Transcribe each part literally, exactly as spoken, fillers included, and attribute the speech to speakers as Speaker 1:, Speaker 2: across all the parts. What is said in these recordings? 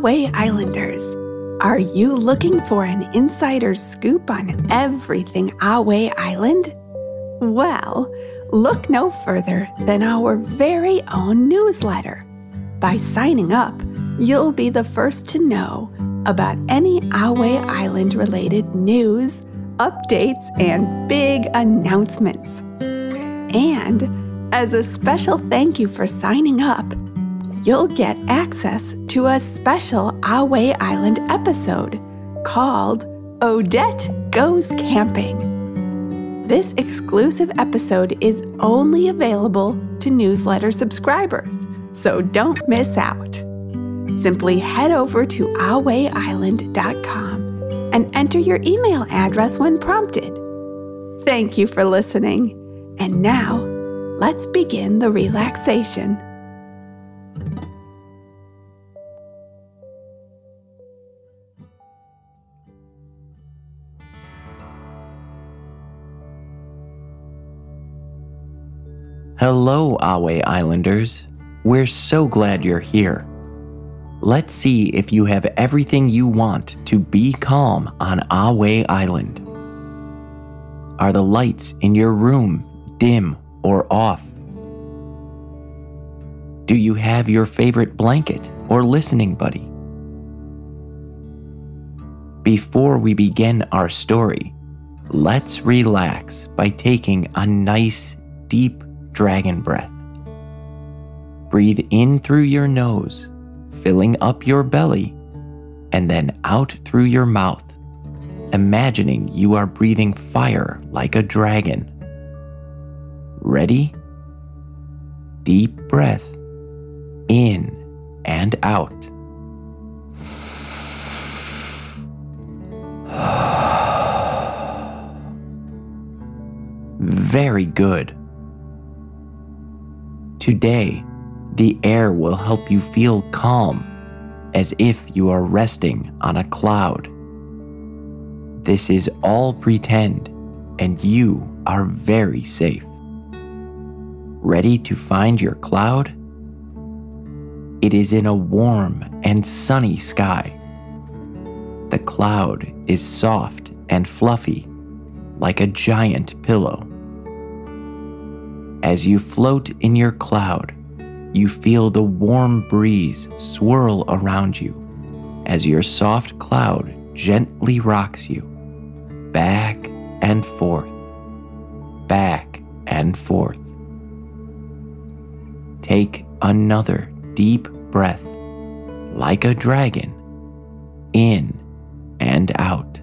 Speaker 1: Ahway Islanders. Are you looking for an insider's scoop on everything Ahway Island? Well, look no further than our very own newsletter. By signing up, you'll be the first to know about any Ahway Island-related news, updates, and big announcements. And as a special thank you for signing up, you'll get access to a special Ahway Island episode called Odette Goes Camping. This exclusive episode is only available to newsletter subscribers, so don't miss out. Simply head over to ahway island dot com and enter your email address when prompted. Thank you for listening. And now, let's begin the relaxation.
Speaker 2: Hello, Ahway Islanders. We're so glad you're here. Let's see if you have everything you want to be calm on Ahway Island. Are the lights in your room dim or off? Do you have your favorite blanket or listening buddy? Before we begin our story, let's relax by taking a nice, deep dragon breath. Breathe in through your nose, filling up your belly, and then out through your mouth, imagining you are breathing fire like a dragon. Ready? Deep breath in and out. Very good. Today, the air will help you feel calm, as if you are resting on a cloud. This is all pretend, and you are very safe. Ready to find your cloud? It is in a warm and sunny sky. The cloud is soft and fluffy, like a giant pillow. As you float in your cloud, you feel the warm breeze swirl around you as your soft cloud gently rocks you back and forth, back and forth. Take another deep breath, like a dragon, in and out.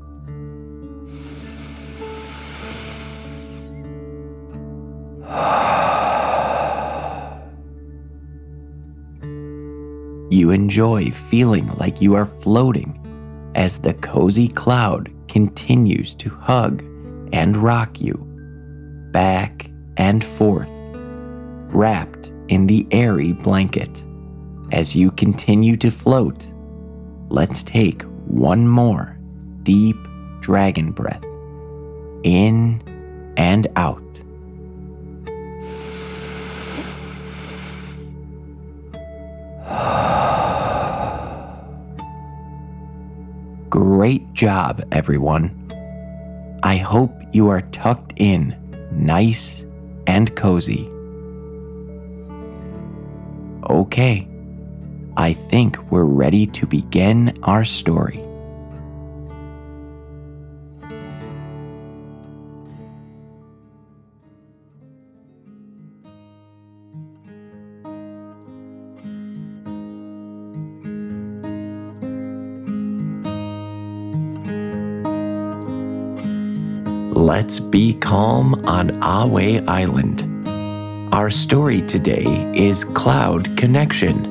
Speaker 2: You enjoy feeling like you are floating as the cozy cloud continues to hug and rock you back and forth, wrapped in the airy blanket. As you continue to float, let's take one more deep dragon breath, in and out. Great job, everyone. I hope you are tucked in nice and cozy. Okay, I think we're ready to begin our story. Let's be calm on Ahway Island. Our story today is Cloud Connection.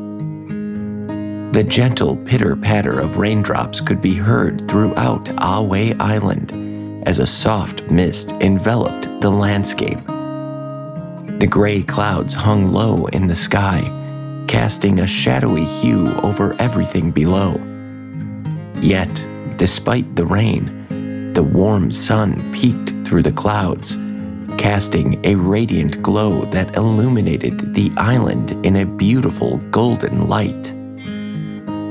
Speaker 2: The gentle pitter-patter of raindrops could be heard throughout Ahway Island as a soft mist enveloped the landscape. The gray clouds hung low in the sky, casting a shadowy hue over everything below. Yet, despite the rain, the warm sun peeked through the clouds, casting a radiant glow that illuminated the island in a beautiful golden light.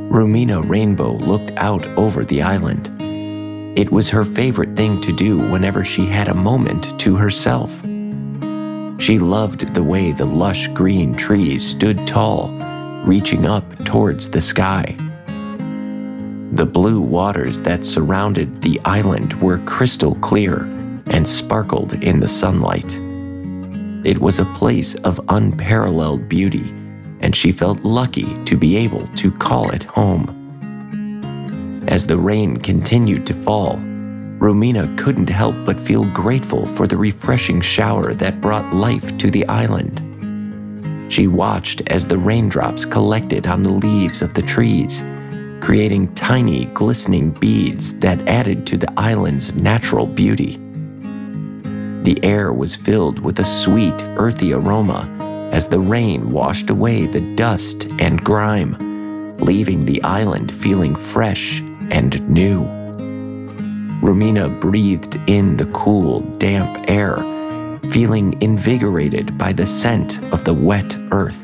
Speaker 2: Rumina Rainbow looked out over the island. It was her favorite thing to do whenever she had a moment to herself. She loved the way the lush green trees stood tall, reaching up towards the sky. The blue waters that surrounded the island were crystal clear and sparkled in the sunlight. It was a place of unparalleled beauty, and she felt lucky to be able to call it home. As the rain continued to fall, Rumina couldn't help but feel grateful for the refreshing shower that brought life to the island. She watched as the raindrops collected on the leaves of the trees, creating tiny, glistening beads that added to the island's natural beauty. The air was filled with a sweet, earthy aroma as the rain washed away the dust and grime, leaving the island feeling fresh and new. Rumina breathed in the cool, damp air, feeling invigorated by the scent of the wet earth.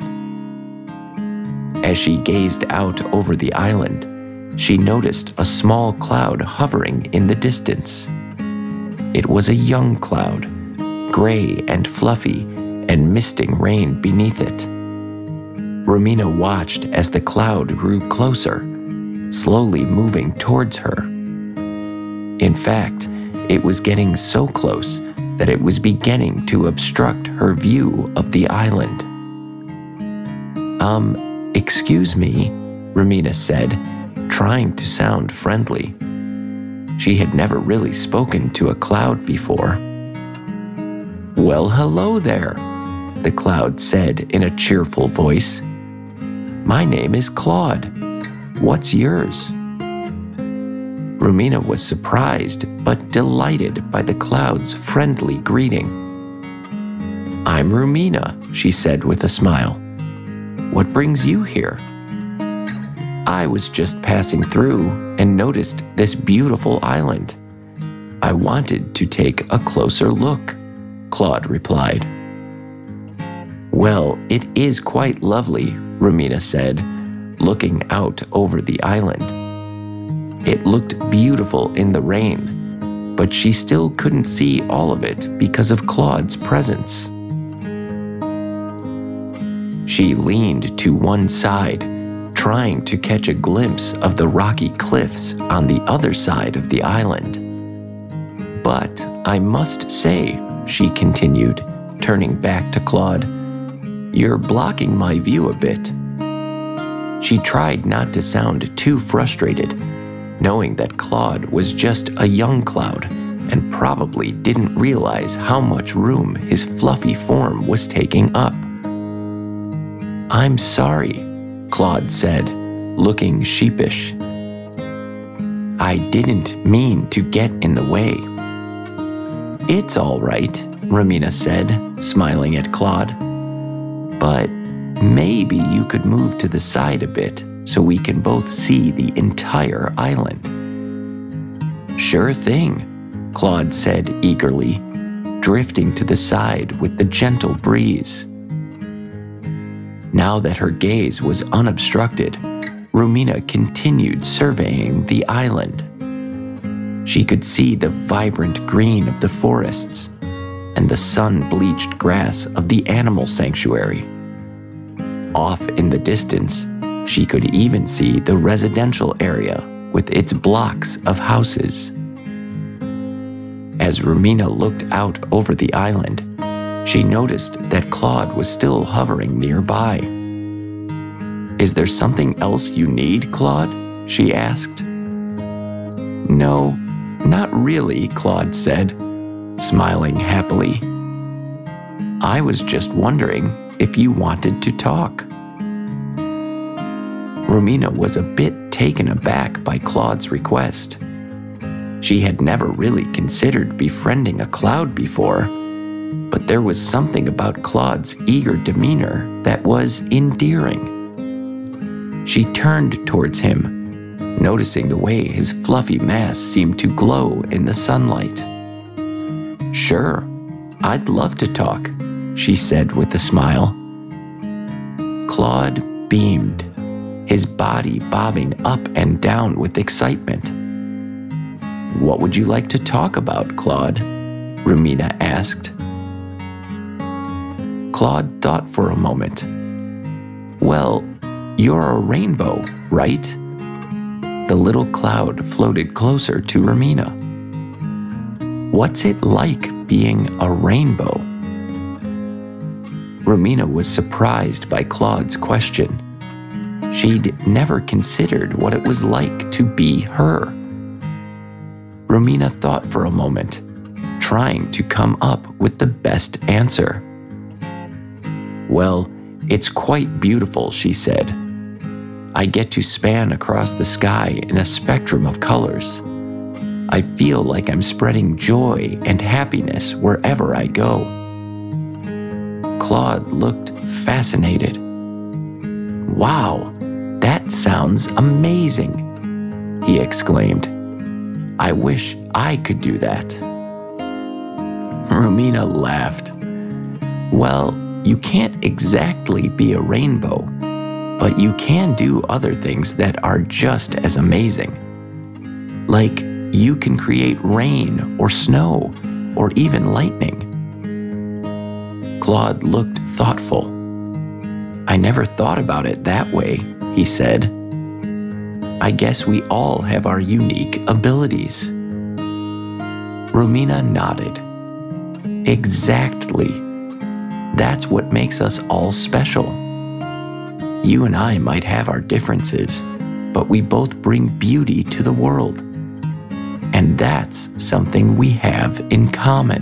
Speaker 2: As she gazed out over the island, she noticed a small cloud hovering in the distance. It was a young cloud, gray and fluffy, and misting rain beneath it. Rumina watched as the cloud grew closer, slowly moving towards her. In fact, it was getting so close that it was beginning to obstruct her view of the island. Um, excuse me, Rumina said, trying to sound friendly. She had never really spoken to a cloud before. Well, hello there, the cloud said in a cheerful voice. My name is Claude. What's yours? Rumina was surprised but delighted by the cloud's friendly greeting. I'm Rumina, she said with a smile. What brings you here? I was just passing through and noticed this beautiful island. I wanted to take a closer look, Claude replied. Well, it is quite lovely, Rumina said, looking out over the island. It looked beautiful in the rain, but she still couldn't see all of it because of Claude's presence. She leaned to one side, trying to catch a glimpse of the rocky cliffs on the other side of the island. But I must say, she continued, turning back to Claude, you're blocking my view a bit. She tried not to sound too frustrated, knowing that Claude was just a young cloud and probably didn't realize how much room his fluffy form was taking up. I'm sorry, Claude said, looking sheepish. I didn't mean to get in the way. It's all right, Rumina said, smiling at Claude. But maybe you could move to the side a bit so we can both see the entire island. Sure thing, Claude said eagerly, drifting to the side with the gentle breeze. Now that her gaze was unobstructed, Rumina continued surveying the island. She could see the vibrant green of the forests and the sun-bleached grass of the animal sanctuary. Off in the distance, she could even see the residential area with its blocks of houses. As Rumina looked out over the island, she noticed that Claude was still hovering nearby. Is there something else you need, Claude? She asked. No, not really, Claude said, smiling happily. I was just wondering if you wanted to talk. Rumina was a bit taken aback by Claude's request. She had never really considered befriending a cloud before, but there was something about Claude's eager demeanor that was endearing. She turned towards him, noticing the way his fluffy mass seemed to glow in the sunlight. Sure, I'd love to talk, she said with a smile. Claude beamed. his body bobbing up and down with excitement. "What would you like to talk about, Claude?" Romina asked. Claude thought for a moment. "Well, you're a rainbow, right?" The little cloud floated closer to Romina. "What's it like being a rainbow?" Romina was surprised by Claude's question. She'd never considered what it was like to be her. Romina thought for a moment, trying to come up with the best answer. "Well, it's quite beautiful," she said. "I get to span across the sky in a spectrum of colors. I feel like I'm spreading joy and happiness wherever I go." Claude looked fascinated. "Wow, that sounds amazing," he exclaimed. "I wish I could do that." Romina laughed. "Well, you can't exactly be a rainbow, but you can do other things that are just as amazing. Like, you can create rain or snow or even lightning." Claude looked thoughtful. "I never thought about it that way," he said. "I guess we all have our unique abilities." Romina nodded. "Exactly. That's what makes us all special. You and I might have our differences, but we both bring beauty to the world. And that's something we have in common."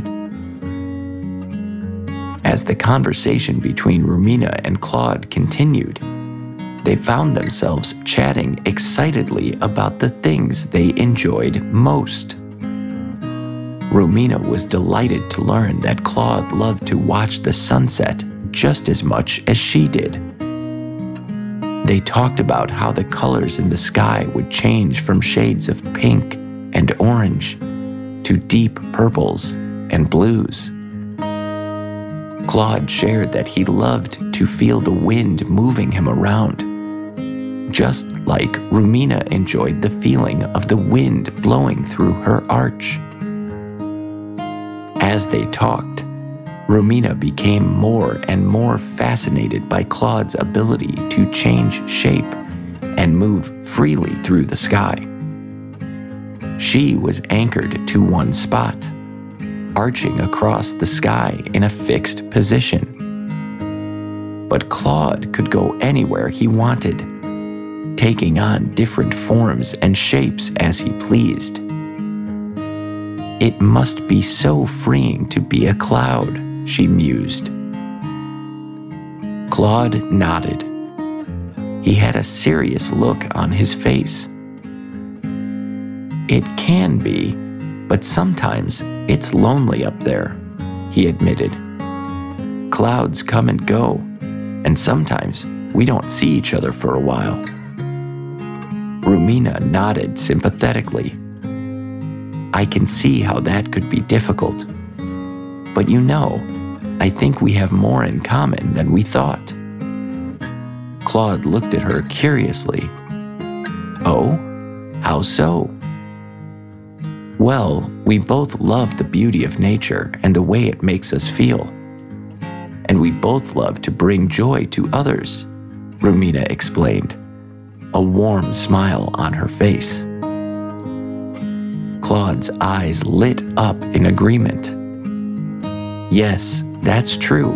Speaker 2: As the conversation between Romina and Claude continued, they found themselves chatting excitedly about the things they enjoyed most. Romina was delighted to learn that Claude loved to watch the sunset just as much as she did. They talked about how the colors in the sky would change from shades of pink and orange to deep purples and blues. Claude shared that he loved to feel the wind moving him around, just like Romina enjoyed the feeling of the wind blowing through her arch. As they talked, Romina became more and more fascinated by Claude's ability to change shape and move freely through the sky. She was anchored to one spot, arching across the sky in a fixed position. But Claude could go anywhere he wanted, taking on different forms and shapes as he pleased. "It must be so freeing to be a cloud," she mused. Claude nodded. He had a serious look on his face. "It can be, but sometimes it's lonely up there," he admitted. "Clouds come and go, and sometimes we don't see each other for a while." Romina nodded sympathetically. "I can see how that could be difficult. But you know, I think we have more in common than we thought." Claude looked at her curiously. "Oh, how so?" "Well, we both love the beauty of nature and the way it makes us feel. And we both love to bring joy to others," Romina explained, a warm smile on her face. Claude's eyes lit up in agreement. "Yes, that's true.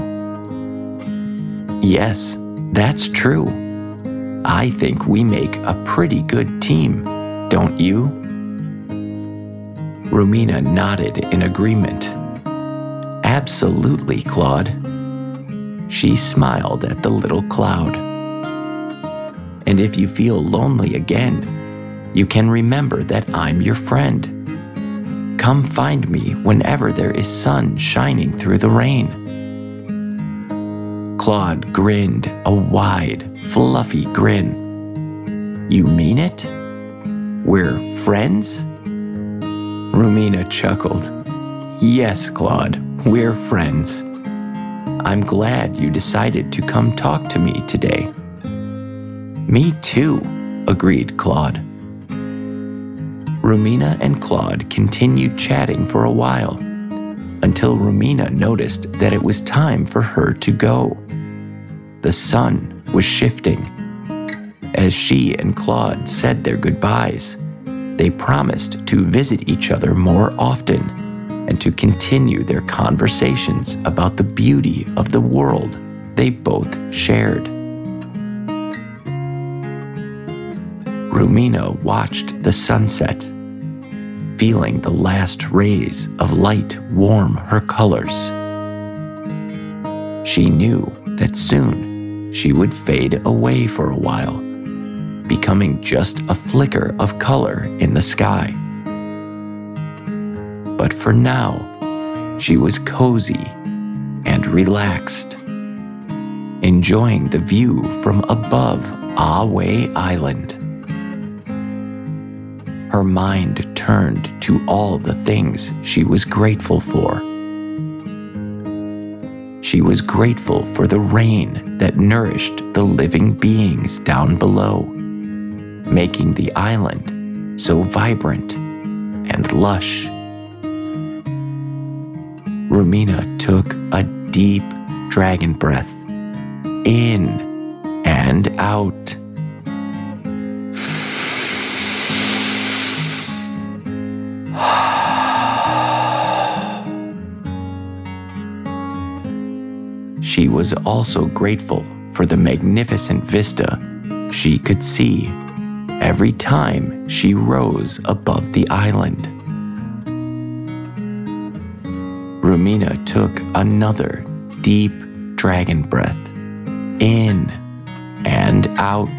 Speaker 2: Yes, that's true. I think we make a pretty good team, don't you?" Romina nodded in agreement. "Absolutely, Claude." She smiled at the little cloud. "And if you feel lonely again, you can remember that I'm your friend. Come find me whenever there is sun shining through the rain." Claude grinned a wide, fluffy grin. "You mean it? We're friends?" Romina chuckled. "Yes, Claude, we're friends. I'm glad you decided to come talk to me today." Me too, agreed Claude. Rumina and Claude continued chatting for a while, until Rumina noticed that it was time for her to go. The sun was shifting. As she and Claude said their goodbyes, they promised to visit each other more often and to continue their conversations about the beauty of the world they both shared. Rumina watched the sunset, feeling the last rays of light warm her colors. She knew that soon she would fade away for a while, becoming just a flicker of color in the sky. But for now, she was cozy and relaxed, enjoying the view from above Ahway Island. Her mind turned to all the things she was grateful for. She was grateful for the rain that nourished the living beings down below, making the island so vibrant and lush. Rumina took a deep dragon breath in and out. She was also grateful for the magnificent vista she could see every time she rose above the island. Rumina took another deep dragon breath in and out.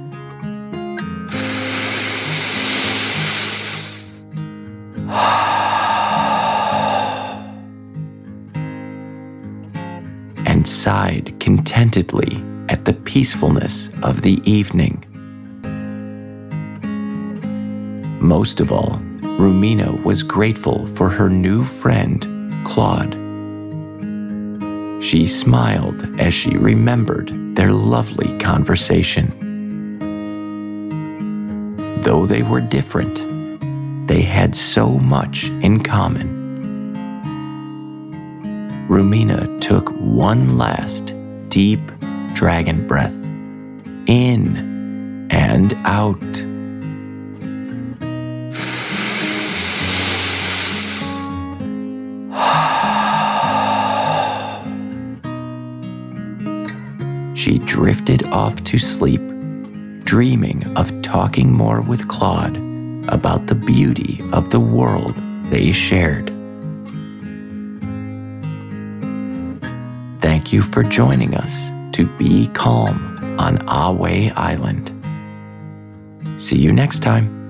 Speaker 2: And sighed contentedly at the peacefulness of the evening. Most of all, Rumina was grateful for her new friend, Claude. She smiled as she remembered their lovely conversation. Though they were different, they had so much in common. Rumina took one last deep dragon breath in and out. She drifted off to sleep, dreaming of talking more with Claude about the beauty of the world they shared. Thank you for joining us to be calm on Ahway Island. See you next time.